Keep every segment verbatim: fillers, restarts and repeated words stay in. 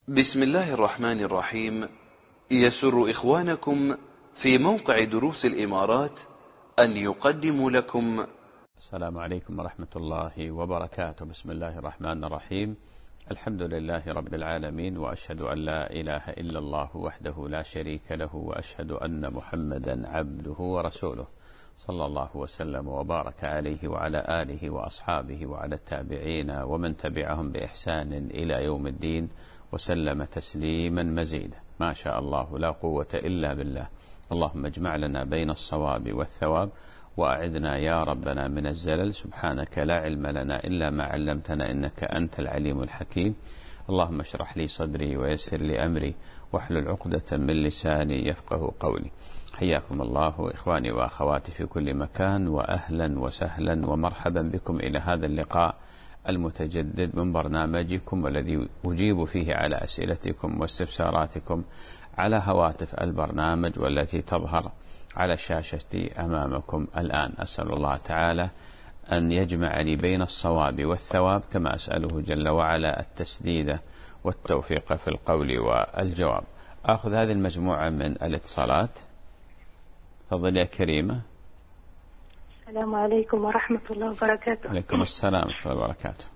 بسم الله الرحمن الرحيم. يسر إخوانكم في موقع دروس الإمارات أن يقدموا لكم. السلام عليكم ورحمة الله وبركاته. بسم الله الرحمن الرحيم. الحمد لله رب العالمين، وأشهد أن لا إله إلا الله وحده لا شريك له، وأشهد أن محمدا عبده ورسوله، صلى الله وسلم وبارك عليه وعلى آله وأصحابه وعلى التابعين ومن تبعهم بإحسان إلى يوم الدين، وسلم تسليما مزيدا. ما شاء الله لا قوة إلا بالله. اللهم اجمع لنا بين الصواب والثواب، وأعذنا يا ربنا من الزلل. سبحانك لا علم لنا إلا ما علمتنا، إنك أنت العليم الحكيم. اللهم اشرح لي صدري ويسر لي أمري واحلل عقدة من لساني يفقه قولي. حياكم الله إخواني وأخواتي في كل مكان، وأهلا وسهلا ومرحبا بكم إلى هذا اللقاء المتجدد من برنامجكم، والذي أجيب فيه على أسئلتكم واستفساراتكم على هواتف البرنامج والتي تظهر على شاشتي أمامكم الآن. أسأل الله تعالى أن يجمعني بين الصواب والثواب، كما أسأله جل وعلا التسديد والتوفيق في القول والجواب. أخذ هذه المجموعة من الاتصالات. تفضل يا كريمة. السلام عليكم ورحمة الله وبركاته. عليكم السلام ورحمة الله وبركاته.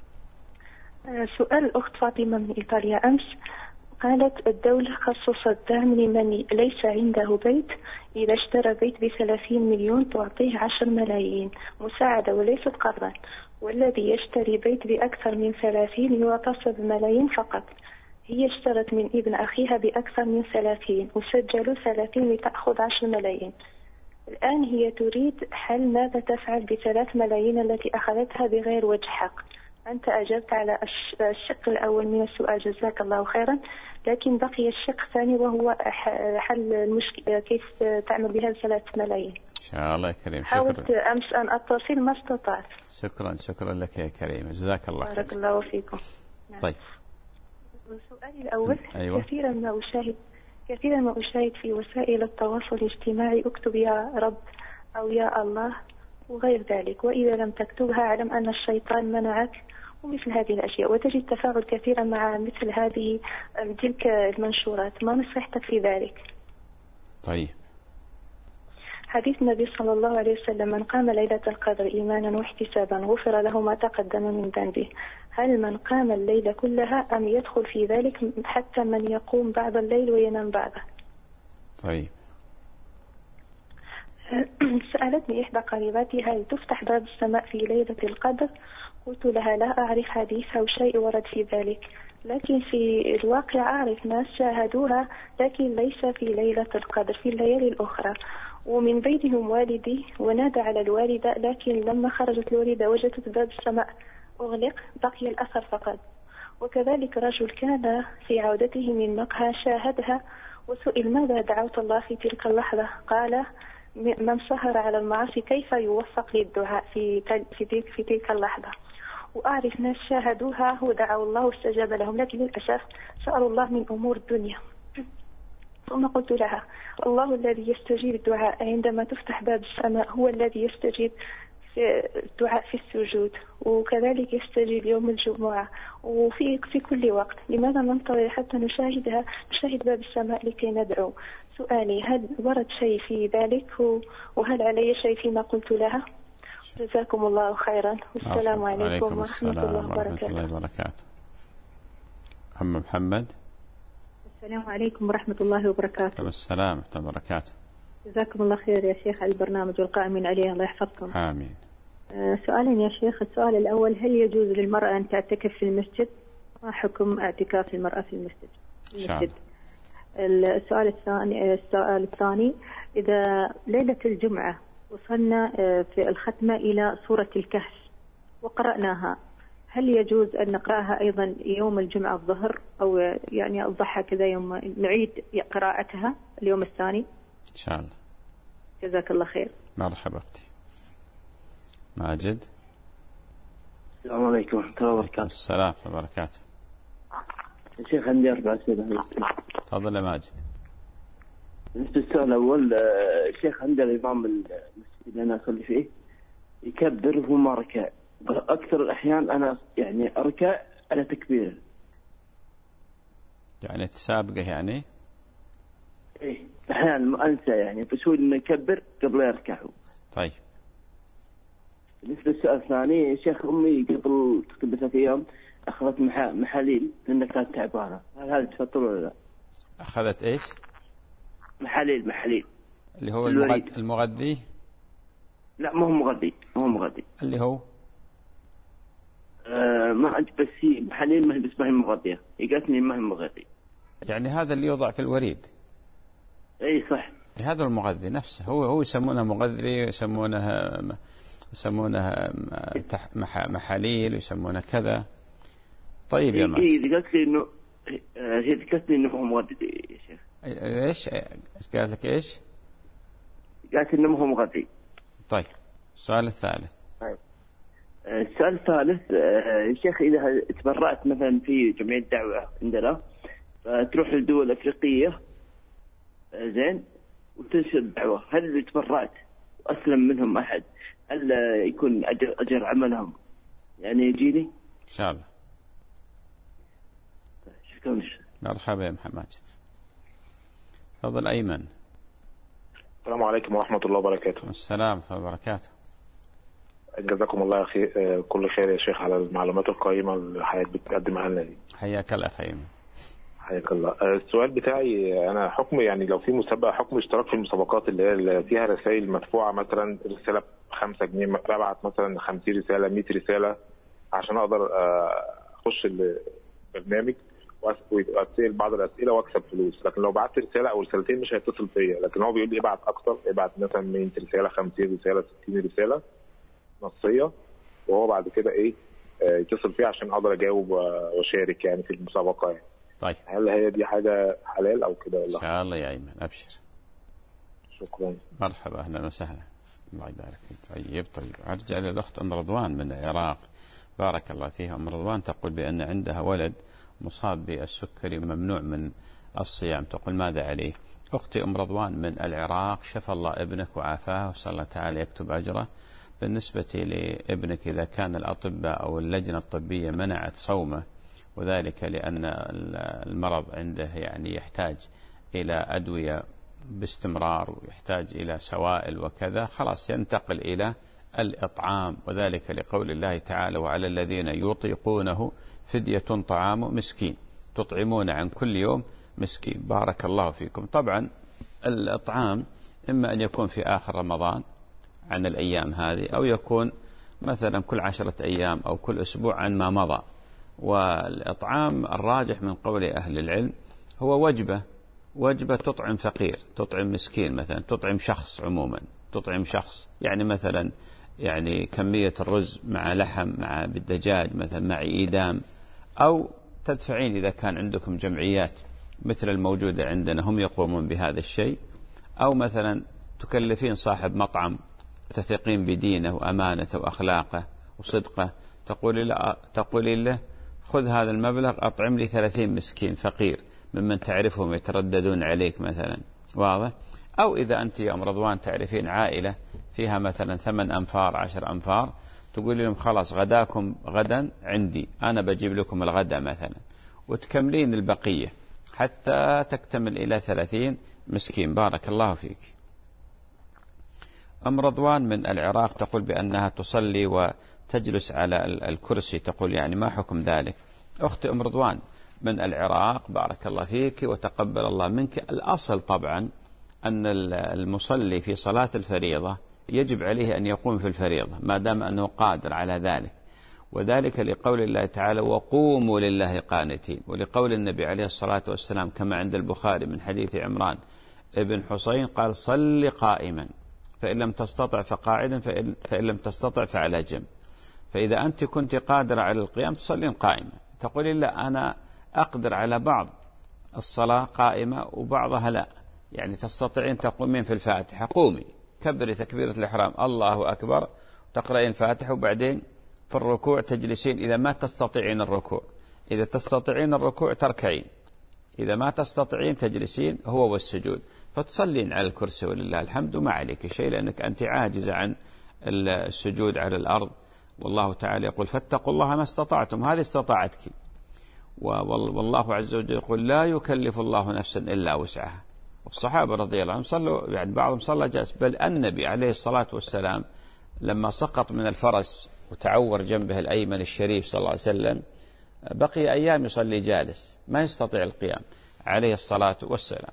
سؤال الأخت فاطمة من إيطاليا أمس، قالت الدولة خصصت دعم لمن ليس عنده بيت، إذا اشترى بيت بثلاثين مليون تعطيه عشر ملايين مساعدة وليست قرضا، والذي يشتري بيت بأكثر من ثلاثين يعطى سبع ملايين فقط. هي اشترت من ابن أخيها بأكثر من ثلاثين وسجلوا ثلاثين لتأخذ عشر ملايين. الآن هي تريد حل، ماذا تفعل بثلاث ملايين التي أخذتها بغير وجه حق؟ أنت أجبت على الشق الأول من السؤال، جزاك الله خيرا، لكن بقي الشق الثاني وهو حل المشكلة، كيف تعمل بها ثلاث ملايين. إن شاء الله يا كريم. حاولت أمس أن أتصل ما استطعت. شكرا شكرا لك يا كريم، جزاك الله خير. بارك الله فيكم. نعم. طيب، سؤالي الأول، أيوة. كثيرا ما أشاهد كثيرا ما أشاهد في وسائل التواصل الاجتماعي اكتب يا رب أو يا الله وغير ذلك، وإذا لم تكتبها اعلم أن الشيطان منعك ومثل هذه الأشياء، وتجد تفاعل كثيرا مع مثل هذه تلك المنشورات. ما نصيحتك في ذلك؟ طيب، حديث النبي صلى الله عليه وسلم: من قام ليلة القدر إيمانا واحتسابا غفر له ما تقدم من ذنبه. هل من قام الليلة كلها أم يدخل في ذلك حتى من يقوم بعض الليل وينام بعضه؟ طيب. سألتني إحدى قريباتي: هل تفتح باب السماء في ليلة القدر؟ قلت لها: لا أعرف حديث أو شيء ورد في ذلك، لكن في الواقع أعرف ناس شاهدوها، لكن ليس في ليلة القدر، في الليالي الأخرى. ومن بينهم والدي، ونادى على الوالدة، لكن لما خرجت الوالدة وجدت باب السماء أغلق، بقي الأثر فقط. وكذلك رجل كان في عودته من مقهى شاهدها، وسئل: ماذا دعوت الله في تلك اللحظة؟ قال: من سهر على المعاصي كيف يوفق للدعاء في في تلك في تلك اللحظة. وأعرف ناس شاهدوها ودعوا الله واستجاب لهم، لكن للأسف سألوا الله من أمور الدنيا. ثم قلت لها: الله الذي يستجيب الدعاء عندما تفتح باب السماء هو الذي يستجيب في الدعاء في السجود، وكذلك يستجيب يوم الجمعة وفي في كل وقت. لماذا ننتظر حتى نشاهدها نشاهد باب السماء لكي ندعو؟ سؤالي: هل ورد شيء في ذلك، وهل علي شيء فيما قلت لها؟ جزاكم الله خيرا، والسلام عليكم ورحمة الله وبركاته. أم محمد. السلام عليكم ورحمة الله وبركاته. السلام ورحمة الله وبركاته. جزاكم الله خير يا شيخ على البرنامج والقائمين عليه، الله يحفظكم. آمين. آه سؤالين يا شيخ. السؤال الأول: هل يجوز للمرأة أن تعتكف في المسجد؟ ما حكم اعتكاف المرأة في المسجد؟ المسجد. السؤال الثاني السؤال الثاني إذا ليلة الجمعة وصلنا في الختمة إلى سورة الكهف وقرأناها، هل يجوز أن نقرأها أيضا يوم الجمعة الظهر، أو يعني الضحى كذا يوم نعيد قراءتها اليوم الثاني إن شاء الله؟ جزاك الله خير. مرحبا أختي. ماجد. السلام عليكم ورحمة الله وبركاته. السلام ورحمة الله وبركاته. يا شيخ عندي أربع أسئلة. تفضل يا ماجد. بالنسبة للسؤال الأول، الشيخ عند الإمام المسجد اللي أنا أصلي فيه يكبر وهو ما ركع، أكثر الأحيان أنا يعني أركع على تكبير، يعني تسابقه يعني؟ إيه أحيانا أنسى يعني، بس هو إنه يكبر قبل يركعوا. طيب. بالنسبة للسؤال الثاني، يا شيخ أمي قبل تقريبا ثلاث أيام أخذت محاليل لأنها كانت تعبانة، هل هذا تفطر ولا لا؟ أخذت إيش؟ محاليل محاليل اللي هو المغذي, المغذي؟ لا ما هو مغذي، ما هو مغذي. اللي هو؟ آه ما أنت بس هي محاليل، ما هي بس ما هي مغذية، هي قالت لي ما هي مغذي. يعني هذا اللي يوضع في الوريد؟ أي صح. هذا المغذي نفسه، هو هو يسمونه مغذي، يسمونها يسمونها محاليل، يسمونها كذا. طيب يا مات. هي قالت لي إنه هي ذكرت لي إنه هو مغذي يا شيخ. إيش قالت لك إيش؟ قالت إنه هو مغذي. طيب السؤال الثالث. طيب السؤال الثالث يا شيخ، إذا تبرعت مثلا في جمعية دعوة عندنا، فتروح للدول الأفريقية زين وتنشر الدعوة، هل اللي تبرعت وأسلم منهم أحد هل يكون أجر, أجر عملهم يعني يجيني؟ إن شاء الله. شكرا. مرحبا يا محمد. تفضل أيمن. السلام عليكم ورحمة الله وبركاته. السلام ورحمة الله وبركاته. جزاكم الله خير، كل خير يا شيخ على المعلومات القيمة اللي حضرتك بتقدمها لنا دي. حياك الله يا أيمن. حياك الله. السؤال بتاعي أنا حكم يعني لو في مسابقة، حكم اشتراك في المسابقات اللي هي اللي فيها رسائل مدفوعة، مثلا رسالة بخمسة جنيه، ببعت مثلا خمسين رسالة مية رسالة عشان أقدر أخش البرنامج وأسأل بعض الأسئلة وأكسب فلوس، لكن لو بعت رسالة أو رسالتين مش هيتصل فيا، لكن هو بيقول لي ابعت أكتر، ابعت مثلا مية رسالة خمسين رسالة ستين رسالة نصية، وهو بعد كده إيه يتصل فيها عشان أقدر أجاوب وأشارك يعني في المسابقة يعني. طيب هل هي دي حاجة حلال أو كده ولا؟ إن شاء الله يا أيمن، أبشر. شكرا. مرحبا أهلا وسهلا. الله يبارك فيك. طيب طيب أرجع للأخت أم رضوان من العراق، بارك الله فيها. أم رضوان تقول بأن عندها ولد مصاب بالسكري ممنوع من الصيام، تقول ماذا عليه؟ أختي أم رضوان من العراق، شفى الله ابنك وعافاه وصلى الله تعالى يكتب أجره. بالنسبة لابنك إذا كان الأطباء أو اللجنة الطبية منعت صومه، وذلك لأن المرض عنده يعني يحتاج إلى أدوية باستمرار ويحتاج إلى سوائل وكذا، خلاص ينتقل إلى الإطعام، وذلك لقول الله تعالى وعلى الذين يطيقونه فدية طعام مسكين، تطعمون عن كل يوم مسكين. بارك الله فيكم. طبعا الإطعام إما أن يكون في آخر رمضان عن الأيام هذه، أو يكون مثلا كل عشرة أيام أو كل أسبوع عن ما مضى. والإطعام الراجح من قول أهل العلم هو وجبة وجبة تطعم فقير، تطعم مسكين، مثلا تطعم شخص، عموما تطعم شخص، يعني مثلا يعني كمية الرز مع لحم مع بالدجاج مثلا مع إيدام، أو تدفعين إذا كان عندكم جمعيات مثل الموجودة عندنا هم يقومون بهذا الشيء، أو مثلا تكلفين صاحب مطعم تثقين بدينه وأمانته وأخلاقه وصدقه، تقولي له, تقولي له خذ هذا المبلغ أطعم لي ثلاثين مسكين فقير ممن تعرفهم يترددون عليك مثلا، واضح؟ أو إذا أنت يا أم رضوان تعرفين عائلة فيها مثلا ثمان أنفار عشر أنفار، تقول لهم خلاص غداكم غدا عندي، أنا بجيب لكم الغدا مثلا، وتكملين البقية حتى تكتمل إلى ثلاثين مسكين. بارك الله فيك. أم رضوان من العراق تقول بأنها تصلي وتجلس على الكرسي، تقول يعني ما حكم ذلك؟ أختي أم رضوان من العراق، بارك الله فيك وتقبل الله منك. الأصل طبعا أن المصلي في صلاة الفريضة يجب عليه أن يقوم في الفريضة ما دام أنه قادر على ذلك، وذلك لقول الله تعالى وقوموا لله قانتين، ولقول النبي عليه الصلاة والسلام كما عند البخاري من حديث عمران ابن حسين قال صل قائما فإن لم تستطع فقاعدا فإن, فإن لم تستطع فعلى جنب. فإذا أنت كنت قادرة على القيام تصلين قائمة، تقولي لا أنا أقدر على بعض الصلاة قائمة وبعضها لا، يعني تستطيعين تقومين في الفاتحة قومي كبري تكبيرة الإحرام الله أكبر تقرأين الفاتحة، وبعدين في الركوع تجلسين إذا ما تستطيعين الركوع، إذا تستطيعين الركوع تركعين، إذا ما تستطيعين تجلسين هو والسجود، فتصلين على الكرسي ولله الحمد وما عليك شيء لأنك أنت عاجزة عن السجود على الأرض. والله تعالى يقول فاتقوا الله ما استطعتم، هذه استطاعتك. والله عز وجل يقول لا يكلف الله نفسا إلا وسعها. والصحابة رضي الله عنهم صلوا، يعني بعضهم صلى جالس، بل النبي عليه الصلاة والسلام لما سقط من الفرس وتعور جنبه الأيمن الشريف صلى الله عليه وسلم بقي أيام يصلي جالس ما يستطيع القيام عليه الصلاة والسلام.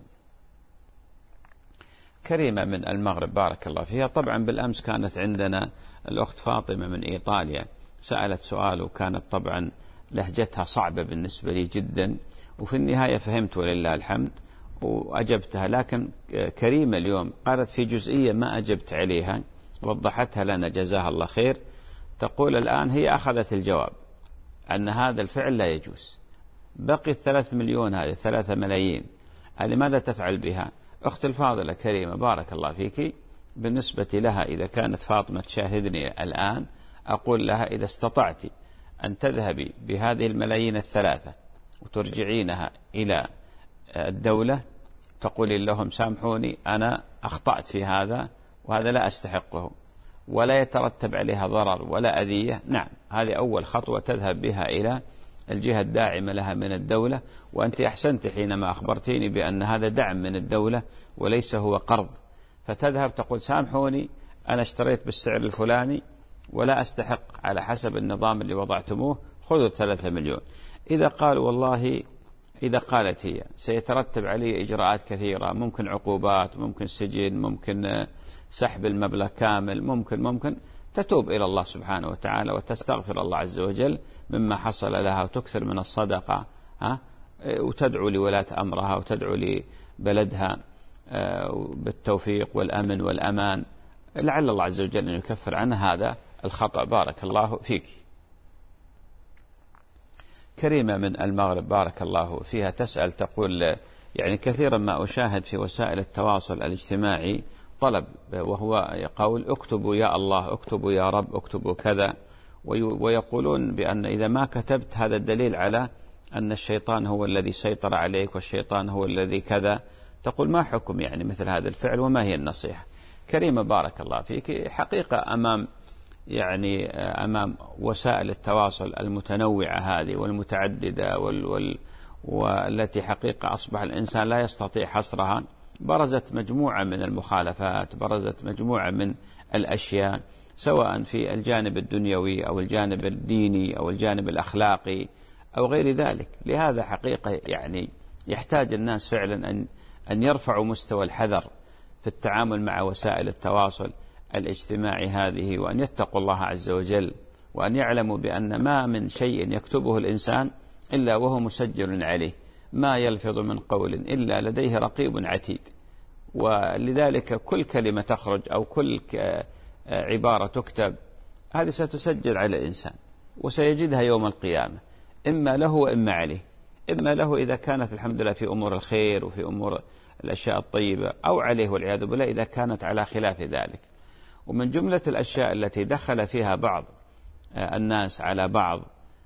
كريمة من المغرب بارك الله فيها. طبعا بالأمس كانت عندنا الأخت فاطمة من إيطاليا سألت سؤال، وكانت طبعا لهجتها صعبة بالنسبة لي جدا، وفي النهاية فهمت ولله الحمد وأجبتها. لكن كريمة اليوم قالت في جزئية ما أجبت عليها، وضحتها لنا جزاها الله خير. تقول الآن هي أخذت الجواب أن هذا الفعل لا يجوز، بقي الثلاث مليون هذه ثلاثة ملايين هذه ماذا تفعل بها؟ أخت الفاضلة كريمة بارك الله فيك، بالنسبة لها إذا كانت فاطمة تشاهدني الآن أقول لها إذا استطعت أن تذهبي بهذه الملايين الثلاثة وترجعينها إلى الدولة تقولي لهم سامحوني أنا أخطأت في هذا وهذا لا أستحقه ولا يترتب عليها ضرر ولا أذية، نعم هذه أول خطوة تذهب بها إلى الجهة الداعمة لها من الدولة. وأنت أحسنت حينما أخبرتيني بأن هذا دعم من الدولة وليس هو قرض، فتذهب تقول سامحوني أنا اشتريت بالسعر الفلاني ولا أستحق على حسب النظام اللي وضعتموه، خذوا ثلاثة مليون. إذا قال والله إذا قالت هي سيترتب علي إجراءات كثيرة، ممكن عقوبات، ممكن سجن، ممكن سحب المبلغ كامل، ممكن ممكن تتوب إلى الله سبحانه وتعالى وتستغفر الله عز وجل مما حصل لها وتكثر من الصدقة، ها وتدعو لولاة أمرها وتدعو لبلدها بالتوفيق والأمن والأمان، لعل الله عز وجل أن يكفر عنها هذا الخطأ. بارك الله فيك. كريمة من المغرب بارك الله فيها تسأل تقول يعني كثيرا ما أشاهد في وسائل التواصل الاجتماعي طلب، وهو يقول اكتبوا يا الله، اكتبوا يا رب، اكتبوا كذا، ويقولون بأن إذا ما كتبت هذا الدليل على أن الشيطان هو الذي سيطر عليك والشيطان هو الذي كذا. تقول ما حكم يعني مثل هذا الفعل وما هي النصيحة؟ كريمة بارك الله فيك، حقيقة أمام يعني أمام وسائل التواصل المتنوعة هذه والمتعددة وال وال والتي حقيقة أصبح الإنسان لا يستطيع حصرها، برزت مجموعة من المخالفات، برزت مجموعة من الأشياء سواء في الجانب الدنيوي أو الجانب الديني أو الجانب الأخلاقي أو غير ذلك. لهذا حقيقة يعني يحتاج الناس فعلا أن أن يرفعوا مستوى الحذر في التعامل مع وسائل التواصل الاجتماعي هذه، وأن يتقوا الله عز وجل، وأن يعلموا بأن ما من شيء يكتبه الإنسان إلا وهو مسجل عليه، ما يلفظ من قول إلا لديه رقيب عتيد. ولذلك كل كلمة تخرج أو كل عبارة تكتب هذه ستسجل على الإنسان وسيجدها يوم القيامة، إما له وإما عليه، إما له إذا كانت الحمد لله في أمور الخير وفي أمور الأشياء الطيبة، أو عليه والعياذ بالله إذا كانت على خلاف ذلك. ومن جملة الأشياء التي دخل فيها بعض الناس على بعض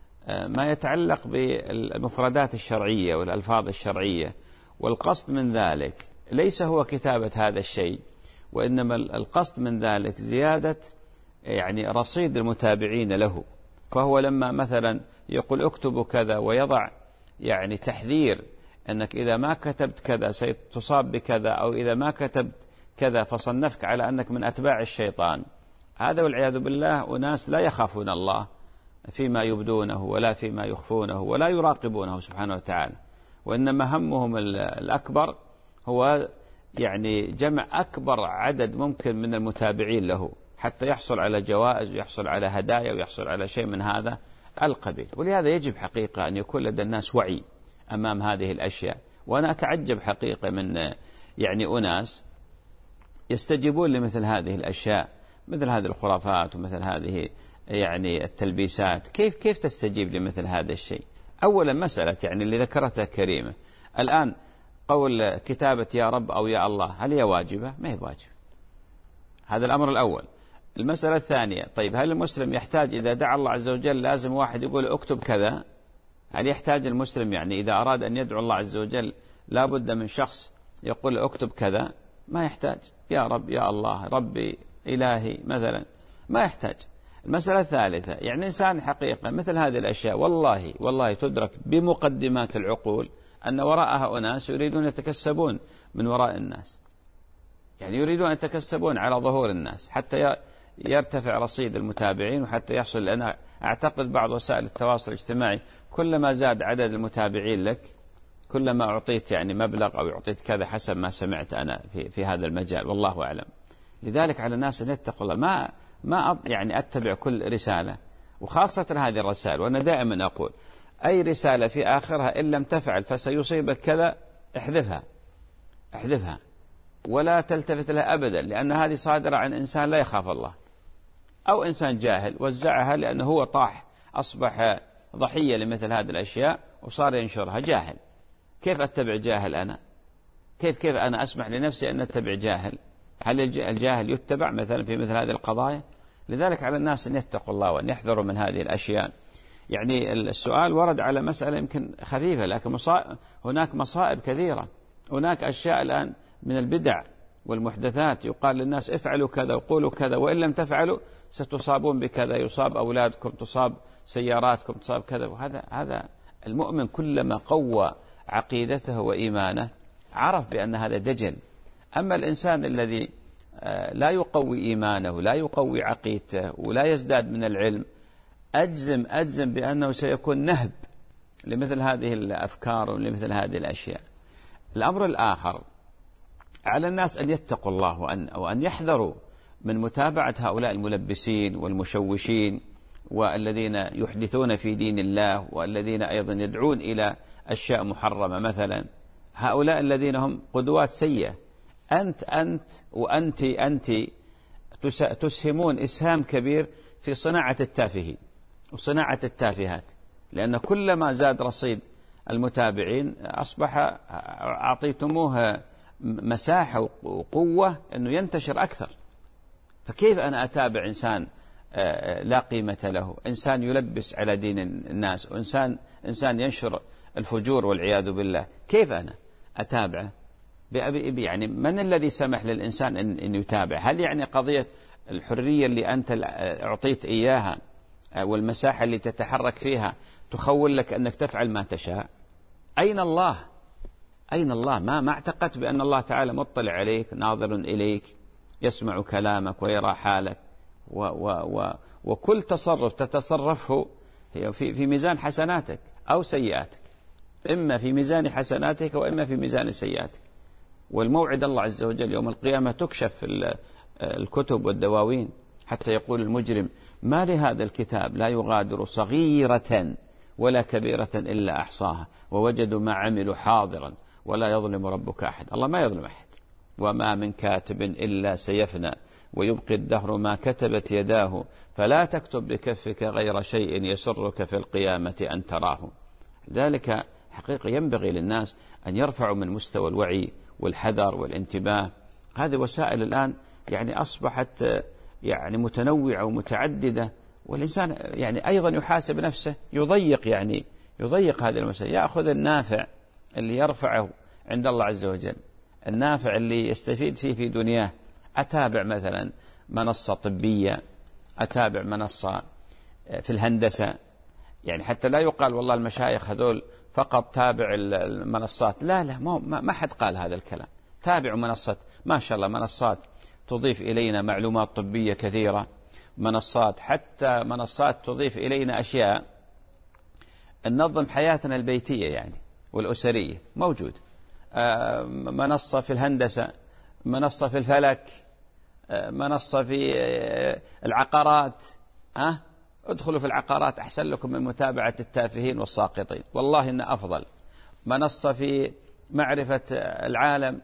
ما يتعلق بالمفردات الشرعية والألفاظ الشرعية، والقصد من ذلك ليس هو كتابة هذا الشيء، وإنما القصد من ذلك زيادة يعني رصيد المتابعين له. فهو لما مثلا يقول اكتبوا كذا ويضع يعني تحذير أنك إذا ما كتبت كذا ستصاب بكذا، أو إذا ما كتبت كذا فصنفك على أنك من أتباع الشيطان، هذا والعياذ بالله أناس لا يخافون الله فيما يبدونه ولا فيما يخفونه ولا يراقبونه سبحانه وتعالى، وإنما همهم الأكبر هو يعني جمع أكبر عدد ممكن من المتابعين له حتى يحصل على جوائز ويحصل على هدايا ويحصل على شيء من هذا القبيل. ولهذا يجب حقيقة أن يكون لدى الناس وعي أمام هذه الأشياء. وأنا أتعجب حقيقة من يعني أناس يستجيبون لمثل هذه الأشياء، مثل هذه الخرافات ومثل هذه يعني التلبيسات. كيف كيف تستجيب لمثل هذا الشيء؟ أولا مسألة يعني اللي ذكرتها كريمة الآن، قول كتابة يا رب أو يا الله، هل هي واجبة؟ ما هي واجبة. هذا الأمر الأول. المسألة الثانية، طيب هل المسلم يحتاج إذا دعا الله عز وجل لازم واحد يقول اكتب كذا؟ هل يحتاج المسلم يعني إذا أراد أن يدعو الله عز وجل لا بد من شخص يقول اكتب كذا؟ ما يحتاج. يا رب يا الله ربي إلهي مثلا ما يحتاج. المسألة الثالثة، يعني إنسان حقيقة مثل هذه الأشياء والله والله تدرك بمقدمات العقول أن وراءها أناس يريدون يتكسبون من وراء الناس، يعني يريدون أن يتكسبون على ظهور الناس حتى يرتفع رصيد المتابعين وحتى يحصل. لأن أعتقد بعض وسائل التواصل الاجتماعي كلما زاد عدد المتابعين لك كلما أعطيت يعني مبلغ أو أعطيت كذا حسب ما سمعت أنا في, في هذا المجال، والله أعلم. لذلك على الناس أن يتقوا الله. ما ما يعني أتبع كل رسالة، وخاصة هذه الرسائل. وأنا دائما أقول أي رسالة في آخرها إن لم تفعل فسيصيبك كذا احذفها احذفها ولا تلتفت لها أبدا، لأن هذه صادرة عن إنسان لا يخاف الله أو إنسان جاهل وزعها لأنه هو طاح أصبح ضحية لمثل هذه الأشياء وصار ينشرها جاهل. كيف أتبع جاهل أنا؟ كيف كيف أنا أسمح لنفسي أن أتبع جاهل؟ هل الجاهل يتبع مثلا في مثل هذه القضايا؟ لذلك على الناس أن يتقوا الله وأن يحذروا من هذه الأشياء. يعني السؤال ورد على مسألة يمكن خفيفة، لكن مصائب هناك مصائب كثيرة. هناك أشياء الآن من البدع والمحدثات يقال للناس افعلوا كذا وقولوا كذا، وإن لم تفعلوا ستصابون بكذا، يصاب أولادكم، تصاب سياراتكم، تصاب كذا. وهذا هذا المؤمن كلما قوى عقيدته وإيمانه عرف بأن هذا دجل. أما الإنسان الذي لا يقوي إيمانه لا يقوي عقيدته ولا يزداد من العلم، أجزم أجزم بأنه سيكون نهب لمثل هذه الأفكار ولمثل هذه الأشياء. الأمر الآخر على الناس أن يتقوا الله وأن, وأن يحذروا من متابعة هؤلاء الملبسين والمشوشين والذين يحدثون في دين الله والذين أيضا يدعون إلى أشياء محرمة. مثلا هؤلاء الذين هم قدوات سيئة، أنت أنت وأنت أنت تسهمون إسهام كبير في صناعة التافهين وصناعة التافهات، لأن كلما زاد رصيد المتابعين أصبح أعطيتموه مساحة وقوة أنه ينتشر أكثر. فكيف أنا أتابع إنسان لا قيمة له، إنسان يلبس على دين الناس، وإنسان إنسان ينشر الفجور والعياذ بالله؟ كيف أنا أتابعه؟ يعني من الذي سمح للإنسان أن يتابع؟ هل يعني قضية الحرية اللي أنت أعطيت إياها والمساحة اللي تتحرك فيها تخول لك أنك تفعل ما تشاء؟ أين الله؟ أين الله؟ ما ما اعتقدت بأن الله تعالى مطلع عليك، ناظر إليك، يسمع كلامك ويرى حالك، و و و وكل تصرف تتصرفه في في ميزان حسناتك أو سيئاتك، إما في ميزان حسناتك وإما في ميزان سيئاتك. والموعد الله عز وجل يوم القيامة تكشف الكتب والدواوين حتى يقول المجرم ما لهذا الكتاب لا يغادر صغيرة ولا كبيرة إلا أحصاها ووجدوا ما عملوا حاضرا ولا يظلم ربك أحد. الله ما يظلم أحد. وما من كاتب إلا سيفنى ويبقي الدهر ما كتبت يداه فلا تكتب بكفك غير شيء يسرك في القيامة أن تراه. ذلك حقيقة ينبغي للناس أن يرفعوا من مستوى الوعي والحذر والانتباه. هذه وسائل الآن يعني أصبحت يعني متنوعة ومتعددة، والإنسان يعني أيضا يحاسب نفسه، يضيق يعني يضيق هذه المسائل، يأخذ النافع اللي يرفعه عند الله عز وجل، النافع اللي يستفيد فيه في دنياه. أتابع مثلا منصة طبية، أتابع منصة في الهندسة، يعني حتى لا يقال والله المشايخ هذول فقط تابع المنصات، لا لا ما ما حد قال هذا الكلام. تابعوا منصة ما شاء الله، منصات تضيف إلينا معلومات طبية كثيرة، منصات حتى منصات تضيف إلينا أشياء ننظم حياتنا البيتية يعني والأسرية موجود. منصة في الهندسة، منصة في الفلك، منصة في العقارات. أه؟ ادخلوا في العقارات أحسن لكم من متابعة التافهين والساقطين، والله إن أفضل. منصة في معرفة العالم،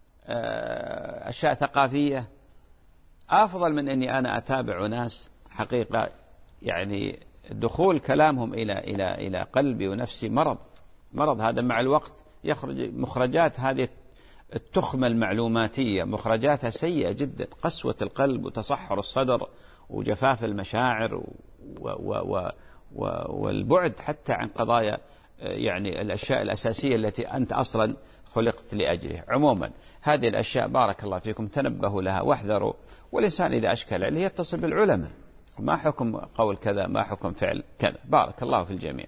أشياء ثقافية، أفضل من أني أنا أتابع ناس حقيقة يعني دخول كلامهم إلى إلى إلى قلبي ونفسي مرض مرض. هذا مع الوقت يخرج مخرجات هذه التخمة المعلوماتية، مخرجاتها سيئة جدا، قسوة القلب وتصحر الصدر وجفاف المشاعر و و و و والبعد حتى عن قضايا يعني الأشياء الأساسية التي أنت أصلا خلقت لأجلها. عموما هذه الأشياء بارك الله فيكم تنبهوا لها واحذروا. والإنسان إذا أشكل عليه يتصل بالعلماء، ما حكم قول كذا، ما حكم فعل كذا. بارك الله في الجميع.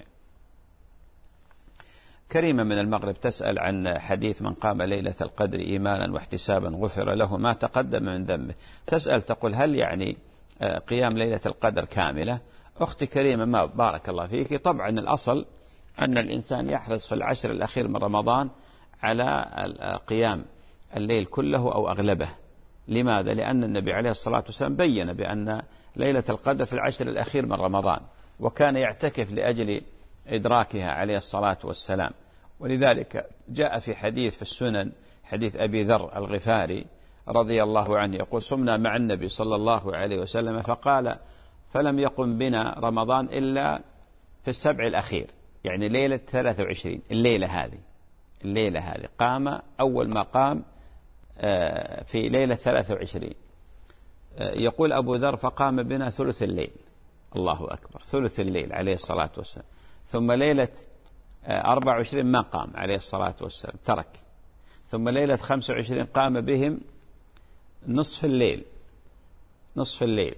كريمة من المغرب تسأل عن حديث من قام ليلة القدر إيمانا واحتسابا غفر له ما تقدم من ذنبه. تسأل تقول هل يعني قيام ليلة القدر كاملة؟ أختي كريمة ما بارك الله فيك، طبعا الأصل أن الإنسان يحرص في العشر الأخير من رمضان على قيام الليل كله أو أغلبه. لماذا؟ لأن النبي عليه الصلاة والسلام بين بأن ليلة القدر في العشر الأخير من رمضان، وكان يعتكف لأجل إدراكها عليه الصلاة والسلام. ولذلك جاء في حديث في السنن حديث أبي ذر الغفاري رضي الله عنه يقول صمنا مع النبي صلى الله عليه وسلم فقال فلم يقم بنا رمضان إلا في السبع الأخير، يعني ليلة ثلاثة وعشرين. الليلة هذه الليلة هذه قام أول ما قام في ليلة ثلاثة وعشرين. يقول أبو ذر فقام بنا ثلث الليل. الله أكبر، ثلث الليل عليه الصلاة والسلام. ثم ليلة أربعة وعشرين ما قام عليه الصلاة والسلام، ترك. ثم ليلة خمسة وعشرين قام بهم نصف الليل، نصف الليل.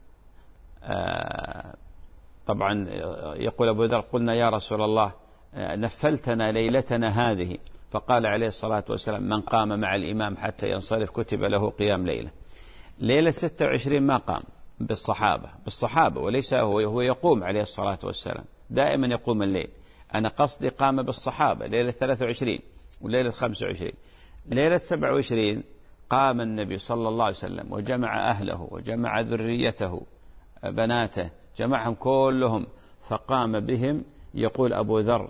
آه طبعا يقول أبو ذر قلنا يا رسول الله نفلتنا ليلتنا هذه، فقال عليه الصلاة والسلام من قام مع الإمام حتى ينصرف كتب له قيام ليلة. ليلة ستة وعشرين ما قام بالصحابة بالصحابة وليس هو هو يقوم عليه الصلاة والسلام، دائما يقوم الليل. أنا قصدي قام بالصحابة ليلة ثلاثة وعشرين وليلة خمسة وعشرين. ليلة سبعة وعشرين قام النبي صلى الله عليه وسلم وجمع أهله وجمع ذريته بناته، جمعهم كلهم فقام بهم. يقول أبو ذر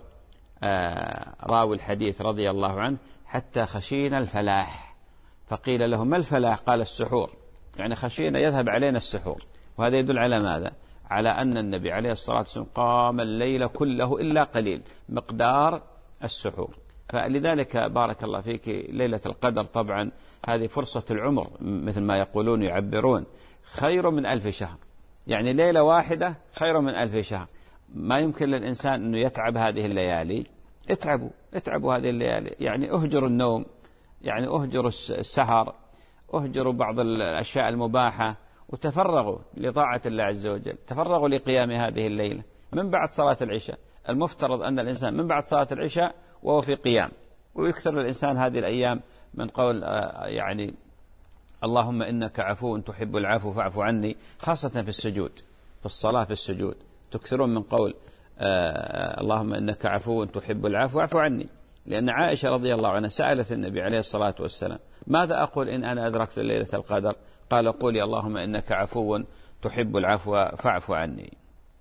آه راوي الحديث رضي الله عنه حتى خشينا الفلاح، فقيل له ما الفلاح؟ قال السحور، يعني خشينا يذهب علينا السحور. وهذا يدل على ماذا؟ على أن النبي عليه الصلاة والسلام قام الليل كله إلا قليل مقدار السحور. فلذلك بارك الله فيك ليلة القدر طبعا هذه فرصة العمر مثل ما يقولون يعبرون، خير من ألف شهر، يعني ليلة واحدة خير من ألف شهر. ما يمكن للإنسان أنه يتعب هذه الليالي، اتعبوا اتعبوا هذه الليالي، يعني أهجروا النوم، يعني أهجروا السهر، أهجروا بعض الأشياء المباحة، وتفرغوا لطاعة الله عز وجل، تفرغوا لقيام هذه الليلة من بعد صلاة العشاء. المفترض أن الإنسان من بعد صلاة العشاء وهو في قيام، ويكثر الإنسان هذه الأيام من قول يعني اللهم إنك عفو تحب العفو فاعف عني، خاصة في السجود، في الصلاة في السجود تكثرون من قول آه اللهم إنك عفو تحب العفو فاعف عني. لأن عائشة رضي الله عنها سألت النبي عليه الصلاة والسلام ماذا أقول إن أنا أدركت ليلة القدر؟ قال قولي اللهم إنك عفو تحب العفو فاعف عني.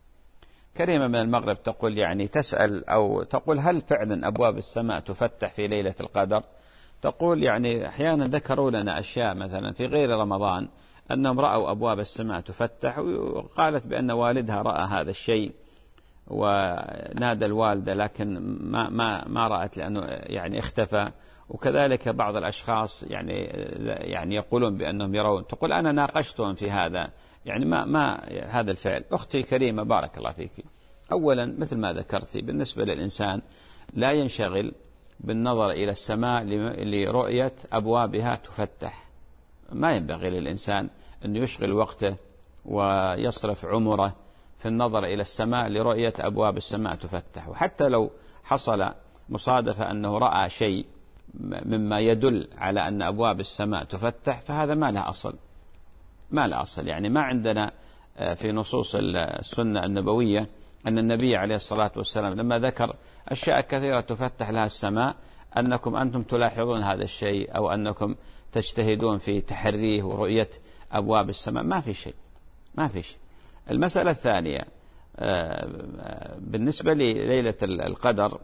كريمة من المغرب تقول يعني تسأل أو تقول هل فعلا أبواب السماء تفتح في ليلة القدر؟ تقول يعني أحيانا ذكروا لنا أشياء مثلا في غير رمضان أنهم رأوا أبواب السماء تفتح، وقالت بأن والدها رأى هذا الشيء ونادى الوالدة لكن ما ما ما رأت لأنه يعني اختفى. وكذلك بعض الأشخاص يعني يعني يقولون بأنهم يرون. تقول أنا ناقشتهم في هذا، يعني ما ما هذا الفعل. أختي كريمة بارك الله فيك، أولا مثل ما ذكرتي بالنسبة للإنسان لا ينشغل بالنظر إلى السماء لرؤية أبوابها تفتح. ما ينبغي للإنسان أن يشغل وقته ويصرف عمره في النظر إلى السماء لرؤية أبواب السماء تفتح. وحتى لو حصل مصادفة أنه رأى شيء مما يدل على أن أبواب السماء تفتح فهذا ما له أصل، ما له أصل. يعني ما عندنا في نصوص السنة النبوية أن النبي عليه الصلاة والسلام لما ذكر أشياء كثيرة تفتح لها السماء أنكم أنتم تلاحظون هذا الشيء أو أنكم تجتهدون في تحريه ورؤية أبواب السماء. ما في شيء، ما في شيء. المسألة الثانية بالنسبة لليلة القدر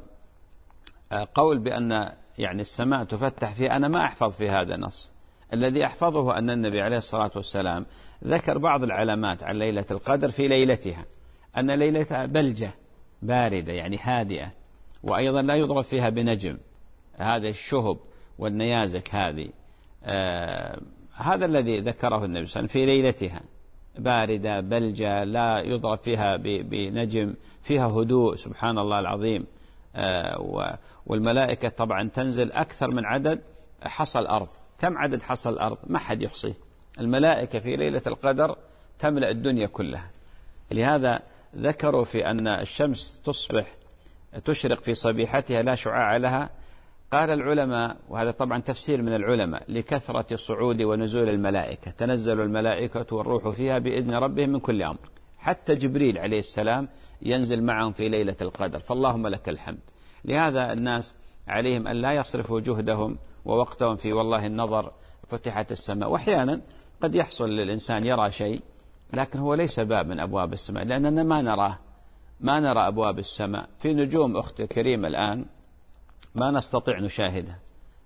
قول بأن يعني السماء تفتح فيه، أنا ما أحفظ في هذا النص. الذي أحفظه أن النبي عليه الصلاة والسلام ذكر بعض العلامات عن ليلة القدر في ليلتها، أن ليلتها بلجة باردة يعني هادئة، وأيضا لا يضرب فيها بنجم، هذا الشهب والنيازك هذه آه هذا الذي ذكره النبي صلى الله عليه وسلم في ليلتها باردة بلجة لا يضرب فيها بنجم، فيها هدوء سبحان الله العظيم. آه والملائكة طبعا تنزل أكثر من عدد حصى الأرض. كم عدد حصى الأرض؟ ما حد يحصيه. الملائكة في ليلة القدر تملأ الدنيا كلها. لهذا ذكروا في أن الشمس تصبح تشرق في صبيحتها لا شعاع لها. قال العلماء، وهذا طبعا تفسير من العلماء، لكثرة صعود ونزول الملائكة، تنزل الملائكة والروح فيها بإذن ربهم من كل أمر، حتى جبريل عليه السلام ينزل معهم في ليلة القدر، فاللهم لك الحمد. لهذا الناس عليهم أن لا يصرفوا جهدهم ووقتهم في والله النظر فتحت السماء. وأحيانا قد يحصل للإنسان يرى شيء لكن هو ليس باب من أبواب السماء، لأننا ما نراه، ما نرى أبواب السماء. في نجوم أخت كريمة الآن ما نستطيع نشاهدها،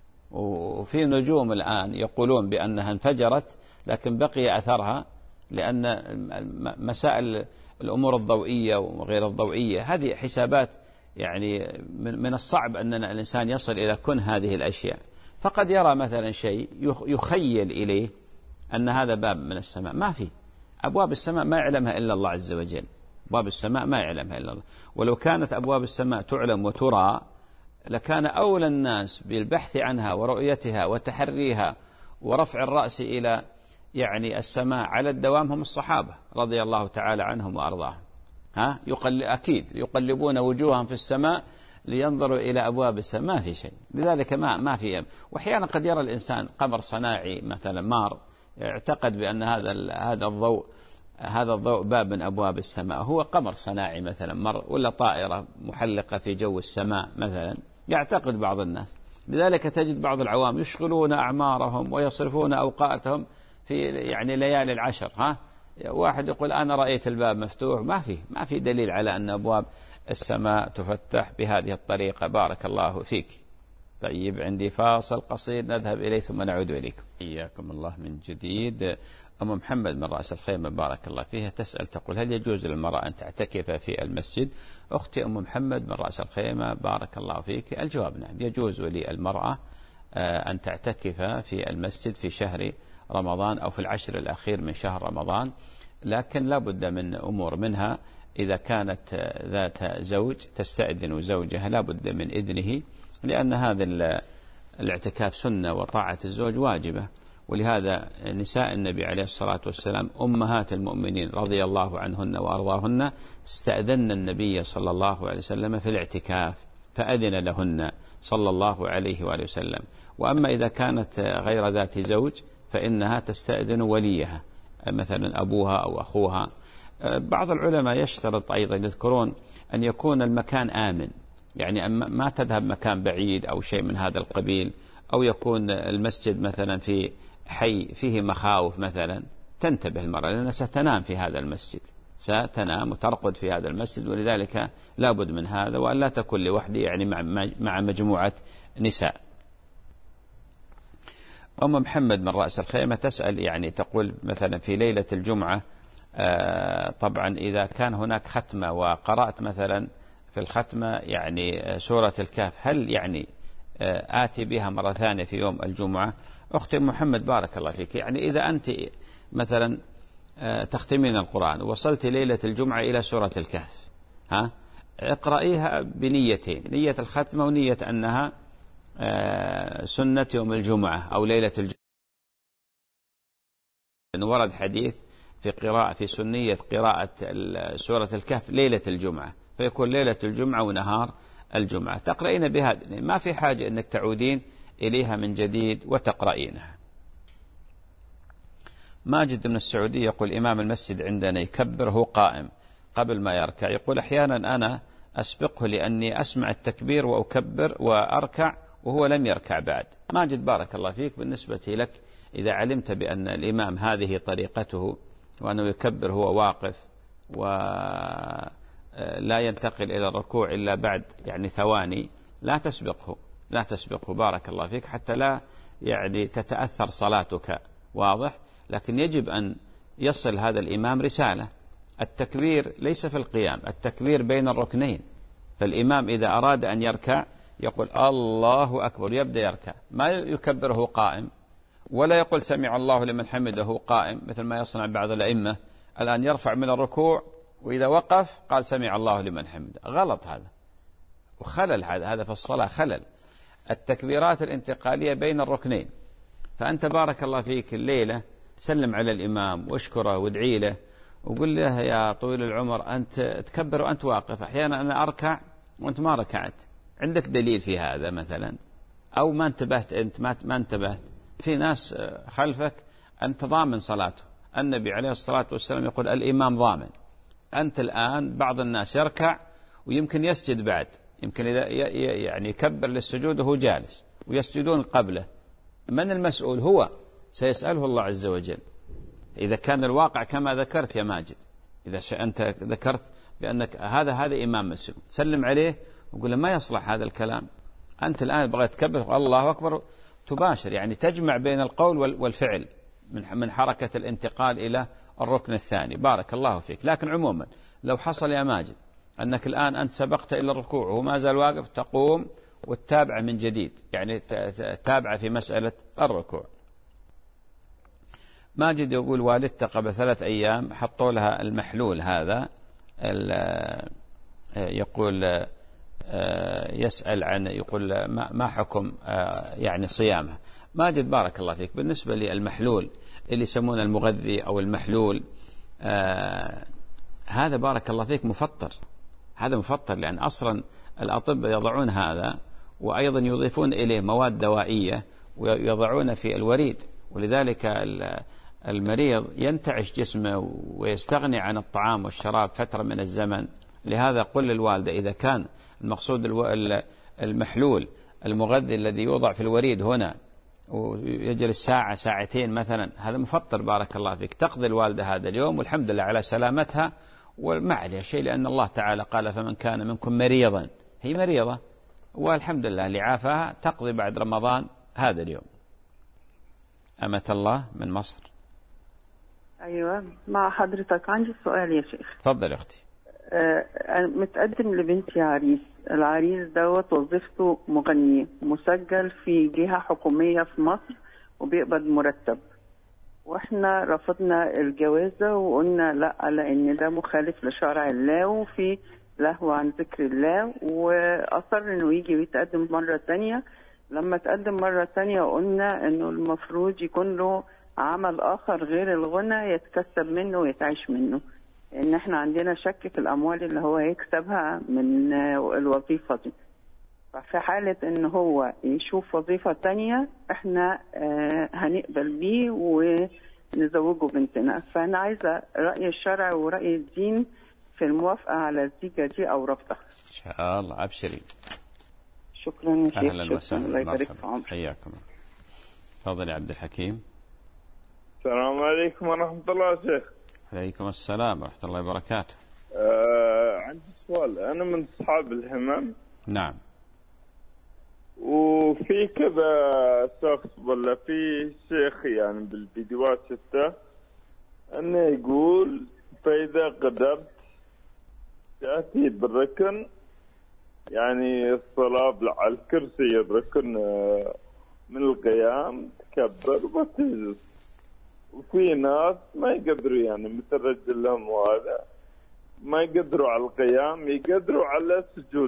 وفي نجوم الآن يقولون بأنها انفجرت لكن بقي أثرها، لأن مسائل الأمور الضوئية وغير الضوئية هذه حسابات يعني من الصعب أن الإنسان يصل إلى كن هذه الأشياء. فقد يرى مثلا شيء يخيل إليه أن هذا باب من السماء، ما في. أبواب السماء ما يعلمها إلا الله عز وجل، أبواب السماء ما يعلمها إلا الله. ولو كانت أبواب السماء تعلم وترى لكان أولى الناس بالبحث عنها ورؤيتها وتحريها ورفع الرأس إلى يعني السماء على الدوام هم الصحابة رضي الله تعالى عنهم وأرضاهم. ها يقل أكيد يقلبون وجوههم في السماء لينظروا إلى أبواب السماء، ما في شيء. لذلك ما ما في. وأحيانا قد يرى الإنسان قمر صناعي مثلا مار، اعتقد بأن هذا هذا الضوء هذا الضوء باب من أبواب السماء، هو قمر صناعي مثلا مر، ولا طائرة محلقة في جو السماء مثلا، يعتقد بعض الناس. لذلك تجد بعض العوام يشغلون أعمارهم ويصرفون أوقاتهم في يعني ليالي العشر. ها واحد يقول أنا رأيت الباب مفتوح، ما في ما في دليل على أن أبواب السماء تفتح بهذه الطريقة. بارك الله فيك. طيب عندي فاصل قصير نذهب إليه ثم نعود إليكم. حياكم الله من جديد. أم محمد من رأس الخيمة بارك الله فيها تسأل تقول هل يجوز للمرأة أن تعتكف في المسجد؟ أختي أم محمد من رأس الخيمة بارك الله فيك، الجواب نعم، يجوز للمرأة أن تعتكف في المسجد في شهر رمضان أو في العشر الأخير من شهر رمضان، لكن لا بد من أمور، منها إذا كانت ذات زوج تستأذن زوجها لا بد من إذنه، لأن هذا الاعتكاف سنة وطاعة الزوج واجبة. ولهذا نساء النبي عليه الصلاة والسلام أمهات المؤمنين رضي الله عنهن وأرضاهن استأذن النبي صلى الله عليه وسلم في الاعتكاف فأذن لهن صلى الله عليه وآله وسلم. وأما إذا كانت غير ذات زوج فإنها تستأذن وليها مثلا أبوها أو أخوها. بعض العلماء يشترط أيضا يذكرون أن يكون المكان آمن، يعني ما تذهب مكان بعيد أو شيء من هذا القبيل، أو يكون المسجد مثلا في حي فيه مخاوف مثلا، تنتبه المرأة لأنها ستنام في هذا المسجد، ستنام وترقد في هذا المسجد، ولذلك لا بد من هذا، وأن لا تكون لوحدي يعني مع مجموعة نساء. أم محمد من رأس الخيمة تسأل يعني تقول مثلا في ليلة الجمعة آه طبعا إذا كان هناك ختمة وقرأت مثلا في الختمة يعني سورة الكهف، هل يعني آه آتي بها مرة ثانية في يوم الجمعة؟ أختي محمد بارك الله فيك، يعني إذا أنت مثلا آه تختمين القرآن ووصلت ليلة الجمعة إلى سورة الكهف، ها اقرأيها بنيتين، نية الختمة ونية أنها آه سنة يوم الجمعة أو ليلة الجمعة. ورد حديث في قراءة في سنية قراءة سورة الكهف ليلة الجمعة، فيكون ليلة الجمعة ونهار الجمعة، تقرأين بها، ما في حاجة أنك تعودين إليها من جديد وتقرأينها. ماجد من السعودية يقول إمام المسجد عندنا يكبر هو قائم قبل ما يركع، يقول أحيانا أنا أسبقه لأني أسمع التكبير وأكبر وأركع وهو لم يركع بعد. ماجد بارك الله فيك، بالنسبة لك إذا علمت بأن الإمام هذه طريقته وأنه يكبر هو واقف ولا ينتقل إلى الركوع إلا بعد يعني ثواني، لا تسبقه لا تسبقه بارك الله فيك، حتى لا يعني تتأثر صلاتك، واضح؟ لكن يجب أن يصل هذا الإمام رسالة. التكبير ليس في القيام، التكبير بين الركنين، فالإمام إذا أراد أن يركع يقول الله أكبر يبدأ يركع، ما يكبره قائم، ولا يقول سمع الله لمن حمده قائم مثل ما يصنع بعض الأئمة الآن، يرفع من الركوع وإذا وقف قال سمع الله لمن حمده. غلط هذا وخلل، هذا هذا في الصلاة خلل. التكبيرات الانتقالية بين الركنين، فأنت بارك الله فيك الليلة سلم على الإمام واشكره وادعي له وقل له يا طويل العمر أنت تكبر وأنت واقف، أحيانا أنا أركع وأنت ما ركعت، عندك دليل في هذا مثلا؟ أو ما انتبهت أنت ما, ما انتبهت، في ناس خلفك أنت ضامن صلاته، النبي عليه الصلاة والسلام يقول الإمام ضامن. أنت الآن بعض الناس يركع ويمكن يسجد بعد، يمكن إذا يعني يكبر للسجود وهو جالس ويسجدون قبله، من المسؤول؟ هو سيسأله الله عز وجل. إذا كان الواقع كما ذكرت يا ماجد، إذا أنت ذكرت بأنك هذا هذا إمام مسلم، سلم عليه وقول له ما يصلح هذا الكلام، أنت الآن بغيت تكبر الله أكبر تباشر، يعني تجمع بين القول والفعل من حركة الانتقال إلى الركن الثاني. بارك الله فيك. لكن عموما لو حصل يا ماجد أنك الآن أنت سبقت إلى الركوع وهو ما زال واقف، تقوم وتتابع من جديد، يعني تتابع في مسألة الركوع. ماجد يقول والدته قبل ثلاث أيام حطوا لها المحلول هذا، يقول يسأل عن يقول ما حكم يعني صيامها. ماجد بارك الله فيك، بالنسبة للمحلول اللي يسمونه المغذي أو المحلول هذا بارك الله فيك مفطر، هذا مفطر، لأن أصلا الأطباء يضعون هذا وأيضا يضيفون إليه مواد دوائية ويضعون في الوريد، ولذلك المريض ينتعش جسمه ويستغني عن الطعام والشراب فترة من الزمن. لهذا قل للوالدة إذا كان المقصود المحلول المغذي الذي يوضع في الوريد هنا ويجلس ساعة ساعتين مثلا، هذا مفطر بارك الله فيك، تقضي الوالدة هذا اليوم والحمد لله على سلامتها وما عليها شيء، لأن الله تعالى قال فمن كان منكم مريضا، هي مريضة والحمد لله لعافاها، تقضي بعد رمضان هذا اليوم. أمة الله من مصر. أيوة مع حضرتك، عندي سؤال يا شيخ. تفضل يا أختي. أه متقدم لبنتي عريس، العريس دوت وظيفته مغني مسجل في جهة حكومية في مصر وبيقبض مرتب، واحنا رفضنا الجوازة وقلنا لا لأن ده مخالف لشرع الله وفي لهو عن ذكر الله، وأصر انه يجي ويتقدم مرة تانية. لما تقدم مرة تانية قلنا انه المفروض يكون له عمل آخر غير الغنى يتكسب منه ويتعيش منه، ان احنا عندنا شك في الاموال اللي هو يكسبها من الوظيفة دي. ففي حالة ان هو يشوف وظيفة تانية احنا اه هنقبل بيه ونزوجه بنتنا. فانا عايزة رأي الشرع ورأي الدين في الموافقة على الزيجة دي او رفضها. ان شاء الله ابشري. شكرا يا شيخ. اهلا وسهلا، الله يبارك في عمرك. حياكم. تفضل يا عبد الحكيم. السلام عليكم ورحمة الله يا شيخ. عليكم السلام ورحمة الله وبركاته. آه عندي سؤال، أنا من أصحاب الهمم. نعم. وفي كذا شخص ولا في شيخ يعني بالفيديوهات شفته أنه يقول فإذا قدرت تأتي بالركن، يعني الصلاة على الكرسي الركن من القيام تكبر وتجلس، وفي ناس ما يقدروا يعني مثل رجلهم وهذا ما يقدروا على القيام، يقدروا على السجود،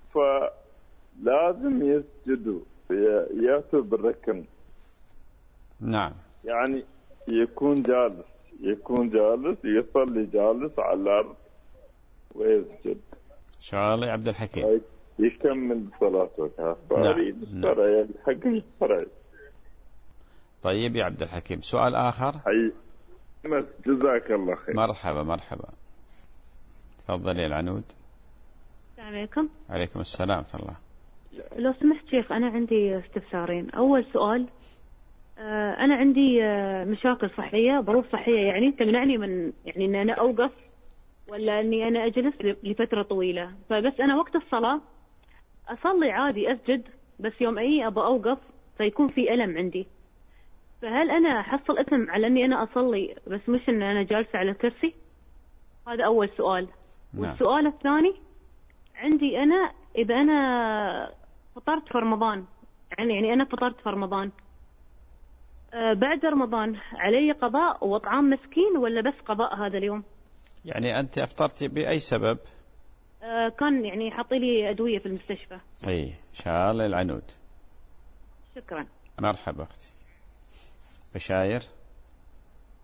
فلازم يسجدوا يأتوا بالركن. نعم. يعني يكون جالس يكون جالس يصلي جالس على الأرض ويسجد. إن شاء الله يا عبد الحكيم. يكمل صلاته. نعم. نعم. حق الشرع. طيب يا عبد الحكيم، سؤال آخر. حي جزاك الله خير. مرحبا مرحبا. تفضل يا العنود. السلام عليكم. عليكم السلام ورحمة الله. لو سمحت شيخ أنا عندي استفسارين. أول سؤال، أنا عندي مشاكل صحية، ظروف صحية يعني تمنعني من يعني إن أنا أوقف ولا إني أنا أجلس لفترة طويلة، فبس أنا وقت الصلاة أصلي عادي أسجد، بس يوم أي أبغى أوقف فيكون في ألم عندي، فهل أنا أحصل إثم على إني أنا أصلي بس مش إن أنا جالسة على الكرسي؟ هذا أول سؤال. نعم. والسؤال الثاني عندي أنا إذا أنا فطرت في رمضان، يعني يعني أنا فطرت في رمضان أه بعد رمضان علي قضاء وإطعام مسكين ولا بس قضاء هذا اليوم؟ يعني أنت أفطرتي بأي سبب؟ أه كان يعني حطي لي أدوية في المستشفى. أي إن شاء الله العنود. شكرا. مرحبا أختي. بشاير.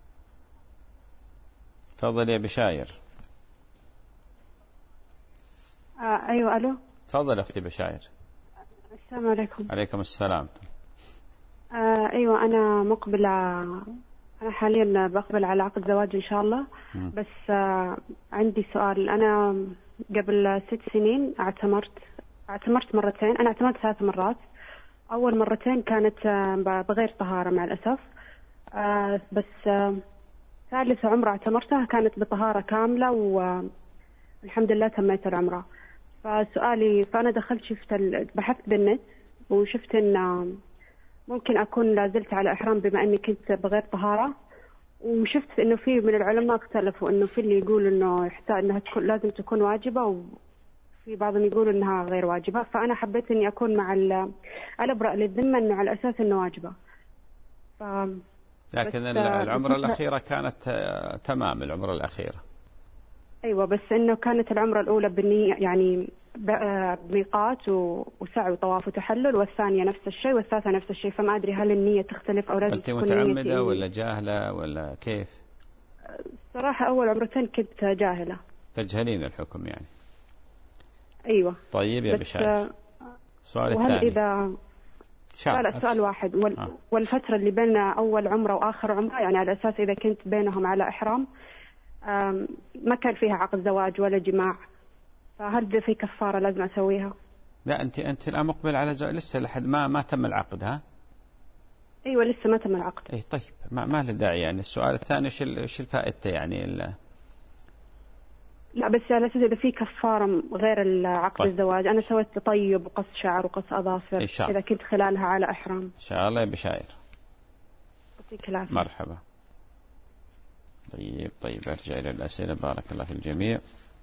تفضل يا بشاير. آه أيوة ألو. تفضل أختي بشاير. السلام عليكم. عليكم السلام. آه أيوة أنا مقبلة، أنا حاليا بقبل على عقد زواج إن شاء الله. م. بس آه عندي سؤال. أنا قبل ست سنين اعتمرت اعتمرت مرتين. أنا اعتمرت ثلاث مرات. أول مرتين كانت آه بغير طهارة مع الأسف. آه بس آه ثالث عمرة اعتمرتها كانت بطهارة كاملة والحمد لله تميت العمرة. فسؤالي، فأنا دخلت شفت بحثت بالنت وشفت إن ممكن أكون لازلت على إحرام بما أني كنت بغير طهارة، وشفت إنه في من العلماء اختلفوا إنه في اللي يقول إنه يحتاج إنها تكون لازم تكون واجبة، وفي بعضهم يقولوا إنها غير واجبة. فأنا حبيت إني أكون مع الأبرأ للذمة إنه على أساس إنه واجبة. ف لكن العمرة الأخيرة كانت تمام. العمرة الأخيرة أيوة، بس إنه كانت العمرة الأولى بالنية يعني بميقات وسعي وطواف وتحلل، والثانية نفس الشيء والثالثة نفس الشيء. فما أدري هل النية تختلف أو لازم تكون نية متعمدة ولا جاهلة ولا كيف؟ صراحة أول عمرتين كنت جاهلة. تجهلين الحكم يعني؟ أيوة. طيب يا بشاير، السؤال وهل الثاني. إذا لا لا سؤال واحد. وال... آه. والفترة اللي بين أول عمرة وآخر عمرة، يعني على أساس إذا كنت بينهم على إحرام ما كان فيها عقد زواج ولا جماع، فهل ده في كفارة لازم أسويها؟ لا أنت أنت الآن مقبل على زواج لسه لحد ما ما تم العقد. ها؟ أيوة لسه ما تم العقد. إيه طيب ما ما له داعي. يعني السؤال الثاني وش وش الفائدة يعني ال... لا بس على أساس إذا في كفارة غير العقد طيب. الزواج. أنا سويت تطيب وقص شعر وقص أظافر إذا كنت خلالها على إحرام. إن شاء الله يا بشاير. يعطيك العافية. مرحبا. طيب طيب أرجع إلى الأسئلة. بارك الله في الجميع.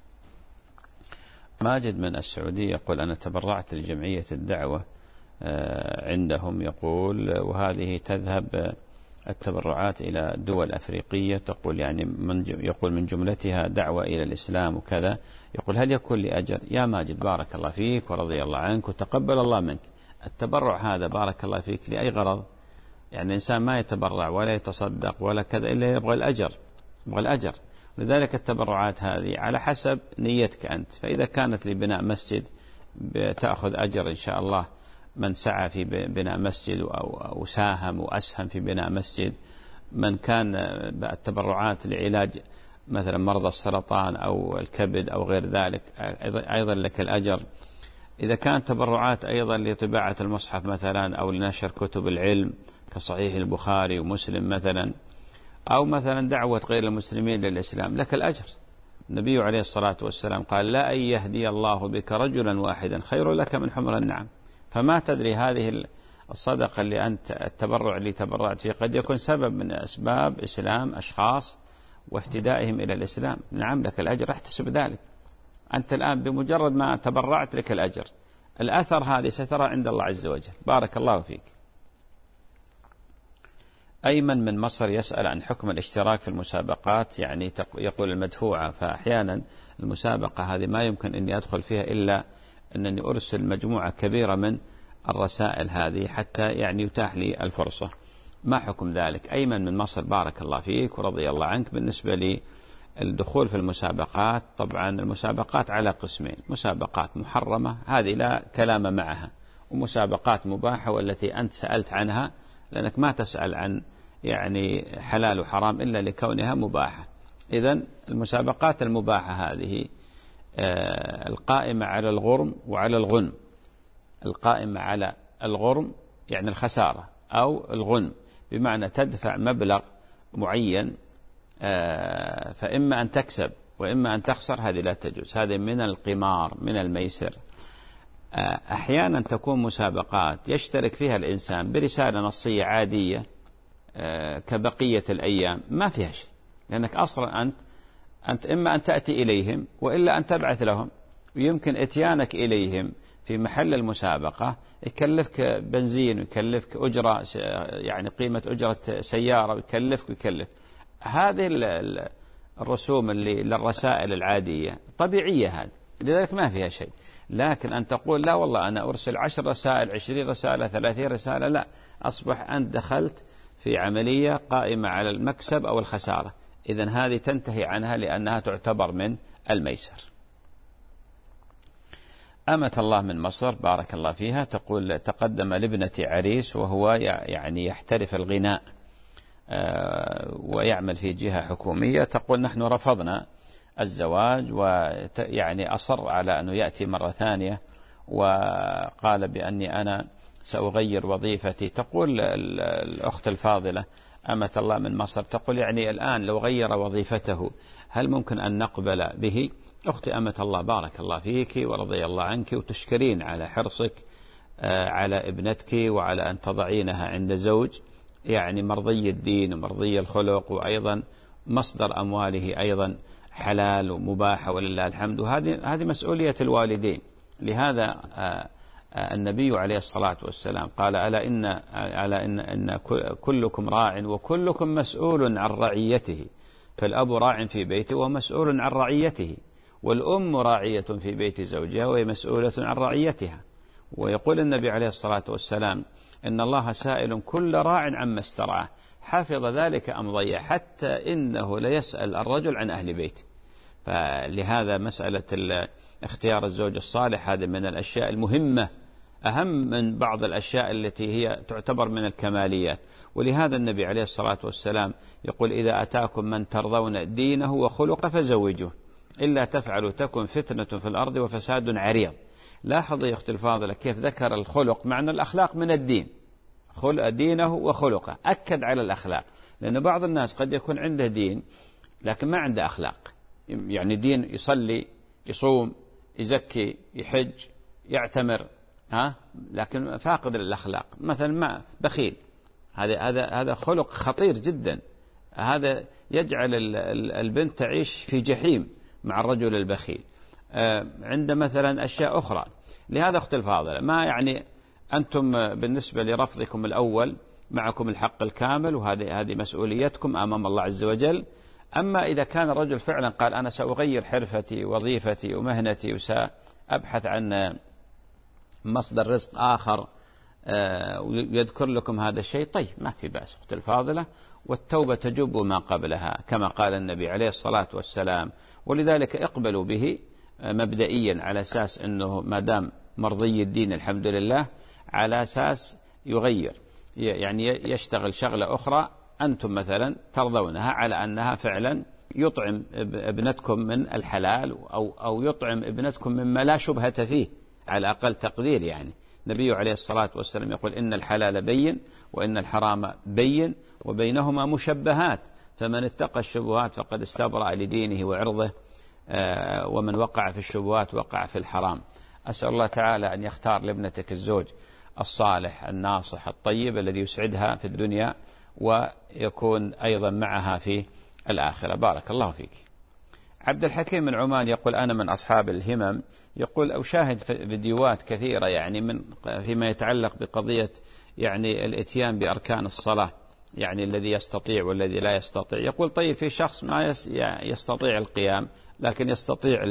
ماجد من السعودية يقول أنا تبرعت لجمعية الدعوة عندهم، يقول وهذه تذهب التبرعات إلى دول أفريقية، تقول يعني من يقول من جملتها دعوة إلى الإسلام وكذا. يقول هل يكون لي أجر؟ يا ماجد بارك الله فيك ورضي الله عنك وتقبل الله منك. التبرع هذا بارك الله فيك لأي غرض؟ يعني الإنسان ما يتبرع ولا يتصدق ولا كذا إلا يبغى الأجر، يبغى الأجر. لذلك التبرعات هذه على حسب نيتك أنت. فإذا كانت لبناء مسجد بتأخذ أجر إن شاء الله من سعى في بناء مسجد أو ساهم وأسهم في بناء مسجد. من كان التبرعات لعلاج مثلا مرضى السرطان أو الكبد أو غير ذلك أيضا لك الأجر. إذا كانت تبرعات أيضا لطباعة المصحف مثلا أو لنشر كتب العلم كصحيح البخاري ومسلم مثلا، أو مثلا دعوة غير المسلمين للإسلام، لك الأجر. النبي عليه الصلاة والسلام قال لا أن يهدي الله بك رجلا واحدا خير لك من حمر النعم. فما تدري هذه الصدقة اللي أنت التبرع اللي تبرعت فيه قد يكون سبب من أسباب إسلام أشخاص واهتدائهم إلى الإسلام. نعم لك الأجر، احتسب ذلك. أنت الآن بمجرد ما تبرعت لك الأجر. الأثر هذه سترى عند الله عز وجل. بارك الله فيك. أيمن من مصر يسأل عن حكم الاشتراك في المسابقات، يعني يقول المدفوعة. فأحيانا المسابقة هذه ما يمكن أني أدخل فيها إلا أنني أرسل مجموعة كبيرة من الرسائل هذه حتى يعني يتاح لي الفرصة. ما حكم ذلك؟ أيمن من مصر بارك الله فيك ورضي الله عنك. بالنسبة للدخول في المسابقات، طبعا المسابقات على قسمين: مسابقات محرمة هذه لا كلام معها، ومسابقات مباحة والتي أنت سألت عنها، لأنك ما تسأل عن يعني حلال وحرام إلا لكونها مباحة. إذن المسابقات المباحة هذه آه القائمة على الغرم وعلى الغنم. القائمة على الغرم يعني الخسارة، أو الغنم بمعنى تدفع مبلغ معين آه فإما أن تكسب وإما أن تخسر، هذه لا تجوز. هذه من القمار من الميسر. آه أحيانا تكون مسابقات يشترك فيها الإنسان برسالة نصية عادية آه كبقية الأيام، ما فيها شيء، لأنك أصلا أنت أنت إما أن تأتي إليهم وإلا أن تبعث لهم. ويمكن إتيانك إليهم في محل المسابقة يكلفك بنزين ويكلفك أجرة، يعني قيمة أجرة سيارة، ويكلفك ويكلف. هذه الرسوم اللي للرسائل العادية طبيعية هذه، لذلك ما فيها شيء. لكن أن تقول لا والله أنا أرسل عشر رسائل عشرين رسالة ثلاثين رسالة، لا، أصبح أنت دخلت في عملية قائمة على المكسب أو الخسارة. إذن هذه تنتهي عنها لأنها تعتبر من الميسر. أمة الله من مصر بارك الله فيها تقول تقدم لابنة عريس وهو يعني يحترف الغناء ويعمل في جهة حكومية، تقول نحن رفضنا الزواج ويعني أصر على أنه يأتي مرة ثانية وقال بأني أنا سأغير وظيفتي. تقول الأخت الفاضلة أمة الله من مصر تقول يعني الآن لو غير وظيفته هل ممكن أن نقبل به؟ أختي أمة الله بارك الله فيك ورضي الله عنك، وتشكرين على حرصك على ابنتك وعلى أن تضعينها عند زوج يعني مرضي الدين ومرضي الخلق، وأيضا مصدر أمواله أيضا حلال ومباح ولله الحمد، وهذه هذه مسؤولية الوالدين. لهذا النبي عليه الصلاة والسلام قال ألا إن ألا إن إن كلكم راع وكلكم مسؤول عن رعيته، فالأب راع في بيته ومسؤول عن رعيته، والأم راعية في بيت زوجها وهي مسؤولة عن رعيتها. ويقول النبي عليه الصلاة والسلام إن الله سائل كل راع عما استرعاه حفظ ذلك أم ضيع، حتى إنه ليسأل الرجل عن أهل بيته. فلهذا مسألة اختيار الزوج الصالح هذا من الأشياء المهمة، أهم من بعض الأشياء التي هي تعتبر من الكماليات. ولهذا النبي عليه الصلاة والسلام يقول إذا أتاكم من ترضون دينه وخلقه فزوجوه إلا تفعلوا تكن فتنة في الأرض وفساد عريض. لاحظ يا أختي الفاضلة كيف ذكر الخلق، معنى الأخلاق من الدين، خلق دينه وخلقه، أكد على الأخلاق، لأن بعض الناس قد يكون عنده دين لكن ما عنده أخلاق، يعني دين يصلي يصوم يزكي يحج يعتمر ها لكن فاقد الأخلاق، مثلا ما بخيل، هذا هذا هذا خلق خطير جدا، هذا يجعل البنت تعيش في جحيم مع الرجل البخيل. عند مثلا أشياء أخرى. لهذا أختي الفاضلة ما يعني أنتم بالنسبة لرفضكم الأول معكم الحق الكامل، وهذه هذه مسؤوليتكم أمام الله عز وجل. أما إذا كان الرجل فعلا قال أنا سأغير حرفتي وظيفتي ومهنتي وسأبحث عن مصدر رزق آخر ويذكر لكم هذا الشيء، طيب ما في بأس أختي الفاضلة، والتوبة تجب ما قبلها كما قال النبي عليه الصلاة والسلام. ولذلك اقبلوا به مبدئيا على أساس أنه ما دام مرضي الدين الحمد لله، على أساس يغير يعني يشتغل شغلة أخرى أنتم مثلا ترضونها على أنها فعلا يطعم ابنتكم من الحلال أو, أو يطعم ابنتكم مما لا شبهة فيه على أقل تقدير. يعني النبي عليه الصلاة والسلام يقول إن الحلال بين وإن الحرام بين وبينهما مشبهات، فمن اتقى الشبهات فقد استبرأ لدينه وعرضه، ومن وقع في الشبهات وقع في الحرام. أسأل الله تعالى أن يختار لابنتك الزوج الصالح الناصح الطيب الذي يسعدها في الدنيا ويكون أيضا معها في الآخرة. بارك الله فيك. عبد الحكيم من عمان يقول أنا من أصحاب الهمم، يقول أشاهد فيديوهات كثيرة يعني من فيما يتعلق بقضية يعني الاتيان بأركان الصلاة، يعني الذي يستطيع والذي لا يستطيع. يقول طيب في شخص ما يستطيع القيام لكن يستطيع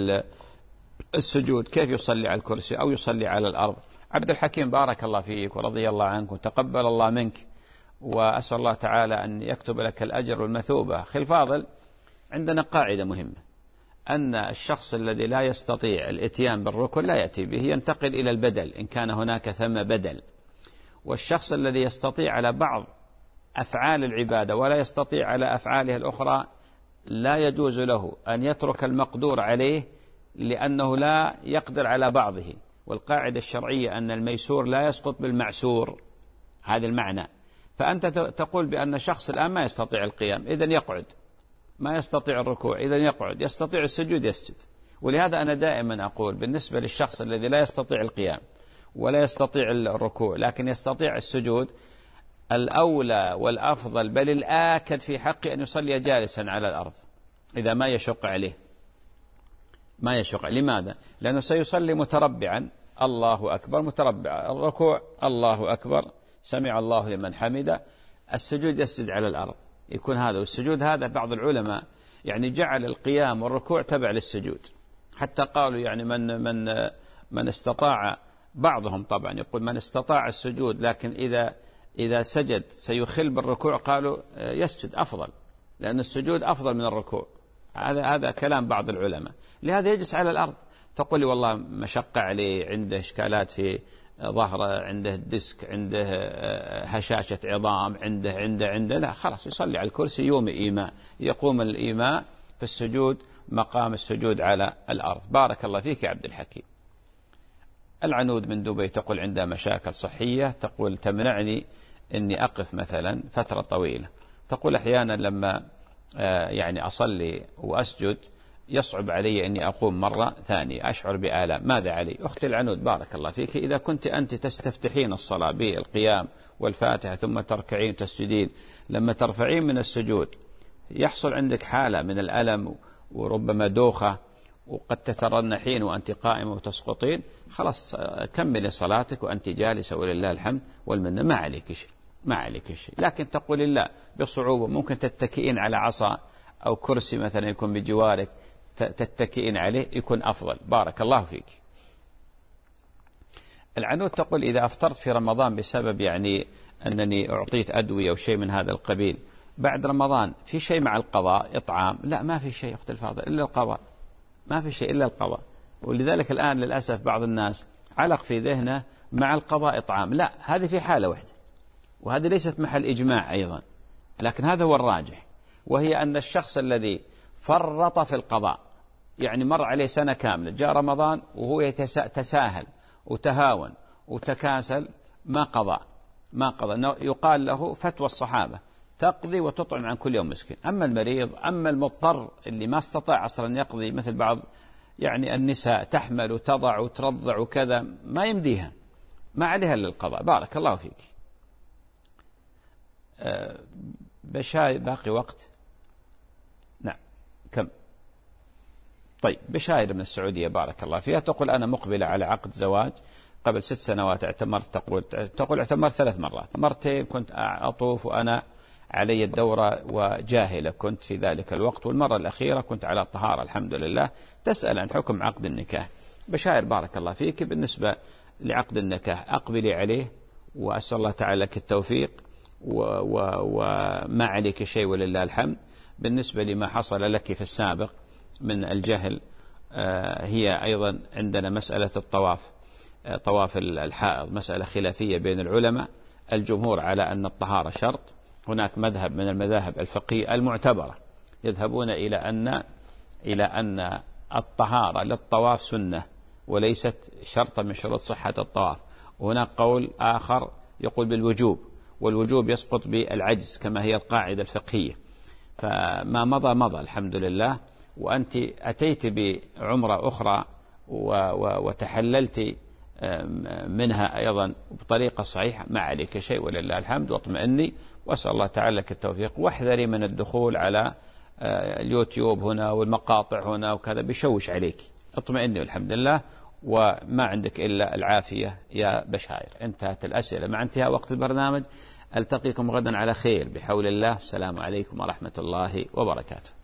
السجود، كيف يصلي على الكرسي أو يصلي على الأرض؟ عبد الحكيم بارك الله فيك ورضي الله عنك وتقبل الله منك، وأسأل الله تعالى أن يكتب لك الأجر والمثوبة. أخي الفاضل، عندنا قاعدة مهمة أن الشخص الذي لا يستطيع الاتيان بالركن لا يأتي به، ينتقل إلى البدل إن كان هناك ثم بدل. والشخص الذي يستطيع على بعض أفعال العبادة ولا يستطيع على أفعاله الأخرى لا يجوز له أن يترك المقدور عليه لأنه لا يقدر على بعضه. والقاعدة الشرعية أن الميسور لا يسقط بالمعسور، هذا المعنى. فأنت تقول بأن شخص الآن ما يستطيع القيام إذن يقعد، ما يستطيع الركوع إذن يقعد، يستطيع السجود يسجد. ولهذا أنا دائما أقول بالنسبة للشخص الذي لا يستطيع القيام ولا يستطيع الركوع لكن يستطيع السجود، الأولى والأفضل بل الآكد في حقه أن يصلي جالسا على الأرض إذا ما يشق عليه، ما يشق. لماذا؟ لأنه سيصلي متربعا، الله أكبر متربع، الركوع الله أكبر سمع الله لمن حمده، السجود يسجد على الأرض، يكون هذا. والسجود هذا بعض العلماء يعني جعل القيام والركوع تبع للسجود، حتى قالوا يعني من من من استطاع، بعضهم طبعا يقول من استطاع السجود لكن إذا إذا سجد سيخل بالركوع قالوا يسجد أفضل، لأن السجود أفضل من الركوع. هذا هذا كلام بعض العلماء. لهذا يجلس على الأرض. تقول لي والله مشقة عليه، عنده إشكالات في ظهره، عنده ديسك، عنده هشاشة عظام، عنده عنده عنده لا خلاص يصلي على الكرسي يومي إيماء، يقوم الإيماء في السجود مقام السجود على الأرض. بارك الله فيك يا عبد الحكيم. العنود من دبي تقول عندها مشاكل صحية، تقول تمنعني أني أقف مثلا فترة طويلة. تقول أحيانا لما يعني أصلي وأسجد يصعب علي أني أقوم مرة ثانية، أشعر بآلام، ماذا علي؟ أختي العنود بارك الله فيك، إذا كنت أنت تستفتحين الصلاة بالقيام والفاتحة ثم تركعين تسجدين، لما ترفعين من السجود يحصل عندك حالة من الألم وربما دوخة وقد تترنحين وأنت قائمة وتسقطين، خلاص كملي صلاتك وأنت جالسة ولله الحمد والمنة، ما عليك شيء ما عليك شيء. لكن تقول لا بصعوبة، ممكن تتكئين على عصا أو كرسي مثلا يكون بجوارك تتكئين عليه يكون أفضل. بارك الله فيك. العنود تقول إذا أفطرت في رمضان بسبب يعني أنني أعطيت أدوية أو شيء من هذا القبيل، بعد رمضان في شيء مع القضاء إطعام؟ لا ما في شيء أخت الفاضل إلا القضاء، ما في شيء إلا القضاء. ولذلك الآن للأسف بعض الناس علق في ذهنه مع القضاء إطعام، لا هذه في حالة واحدة، وهذه ليست محل إجماع أيضا، لكن هذا هو الراجح، وهي أن الشخص الذي فرط في القضاء، يعني مر عليه سنة كاملة جاء رمضان وهو يتساهل وتهاون وتكاسل، ما قضى ما قضى يقال له فتوى الصحابة تقضي وتطعم عن كل يوم مسكين. أما المريض، أما المضطر اللي ما استطاع أصلا يقضي، مثل بعض يعني النساء تحمل وتضع وترضع وكذا ما يمديها، ما عليها إلا القضاء. بارك الله فيك. أه بشاي باقي وقت؟ نعم كم؟ طيب بشاير من السعودية بارك الله فيها، تقول أنا مقبلة على عقد زواج، قبل ست سنوات اعتمرت، تقول تقول اعتمرت ثلاث مرات، مرتين كنت أطوف وأنا علي الدورة وجاهلة كنت في ذلك الوقت، والمرة الأخيرة كنت على الطهارة الحمد لله. تسأل عن حكم عقد النكاح. بشاير بارك الله فيك، بالنسبة لعقد النكاح أقبلي عليه وأسأل الله تعالى لك التوفيق وما عليك شيء ولله الحمد. بالنسبة لما حصل لك في السابق من الجهل، هي أيضا عندنا مسألة الطواف، طواف الحائض مسألة خلافية بين العلماء، الجمهور على أن الطهارة شرط، هناك مذهب من المذاهب الفقهية المعتبرة يذهبون إلى أن إلى أن الطهارة للطواف سنة وليست شرطا من شروط صحة الطواف، وهناك قول آخر يقول بالوجوب، والوجوب يسقط بالعجز كما هي القاعدة الفقهية. فما مضى مضى الحمد لله، وأنت أتيت بعمرة أخرى وتحللت منها أيضا بطريقة صحيحة، ما عليك شيء ولله الحمد، واطمئني وأسأل الله تعالى لك التوفيق. واحذري من الدخول على اليوتيوب هنا والمقاطع هنا وكذا بيشوش عليك، اطمئني والحمد لله، وما عندك إلا العافية يا بشاير. انتهت الأسئلة. مع انتهاء وقت البرنامج ألتقيكم غدا على خير بحول الله. السلام عليكم ورحمة الله وبركاته.